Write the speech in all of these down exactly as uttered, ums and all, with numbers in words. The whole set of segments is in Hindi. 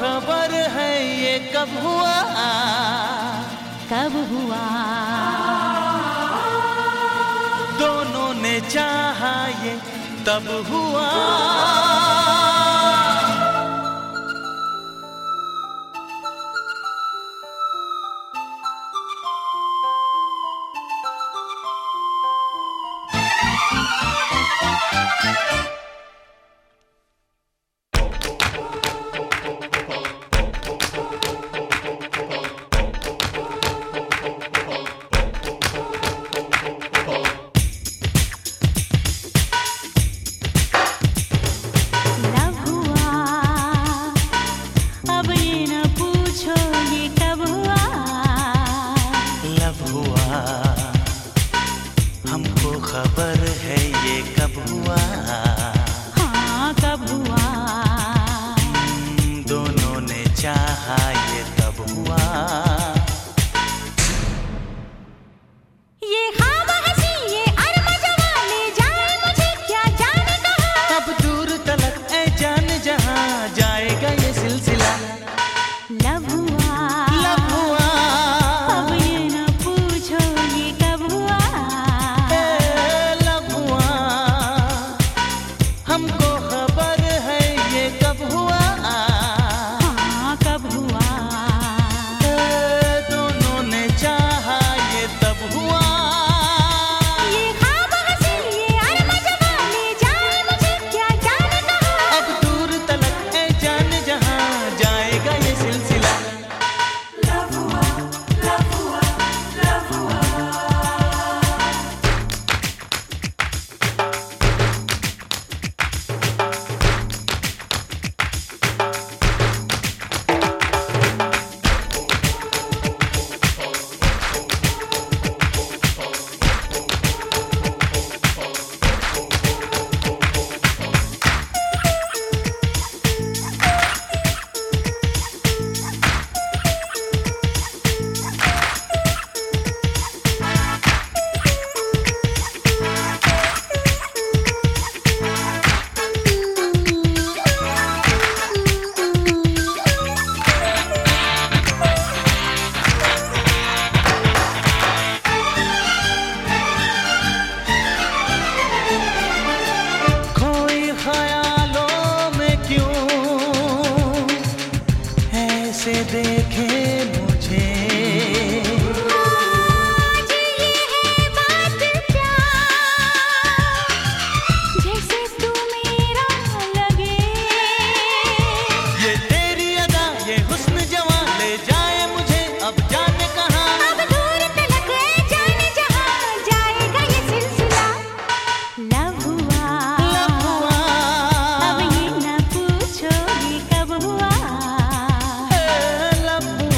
खबर है ये कब हुआ, कब हुआ? दोनों ने चाहा ये तब हुआ। हमको खबर है ये कब हुआ, हाँ कब हुआ? दोनों ने चाहा ये तब हुआ। ये ख्वाब हंसी ये अरमान जवां ले जाए मुझे क्या जाने कहाँ। अब दूर तलक ऐ जान जहाँ जाएगा ये सिलसिला। लब हुआ, लब हुआ, अब ये न पूछो ये कब हुआ। हमको खबर है ये कब हुआ, हाँ कब हुआ? दोनों ने चाहा ये तब हुआ। ये ख्वाब हंसी ये अरमान जवां ले जाए मुझे क्या जाने कहाँ। अब दूर तलक है जान जहाँ जाएगा ये सिलसिला। लब हुआ, लब हुआ, लब हुआ। ख्यालों में क्यों ऐसे देखे मुझे, आज ये है बात क्या जैसे तू मेरा लगे। ये तेरी अदा ये हुस्न जवां ले जाए मुझे अब जाने कहाँ। अब दूर तलक है जाने जहाँ जाएगा ये सिलसिला। लब हुआ, लब हुआ, अब ये न पूछो ये कब हुआ। लब हुआ।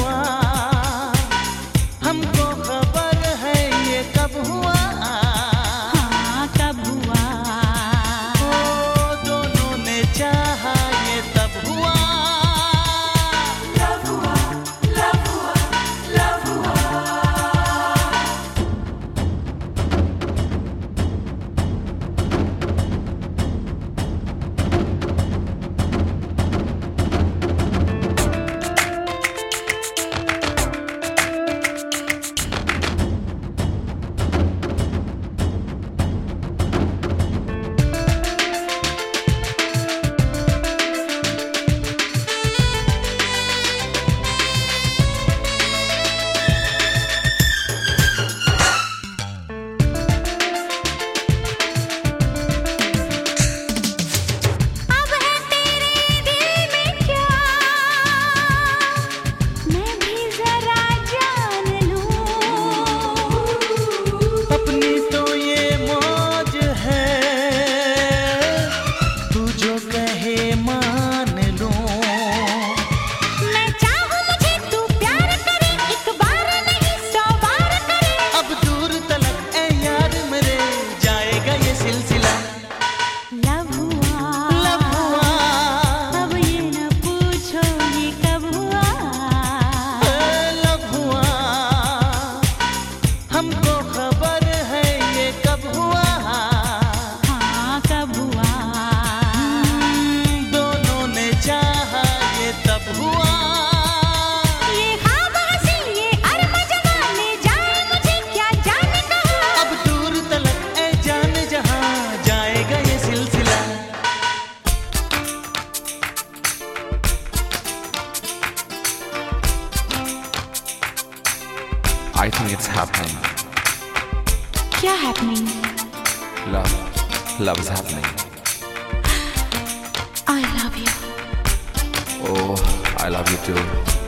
I think it's happening. क्या happening? Love. Love is happening. I love you. Oh, I love you too.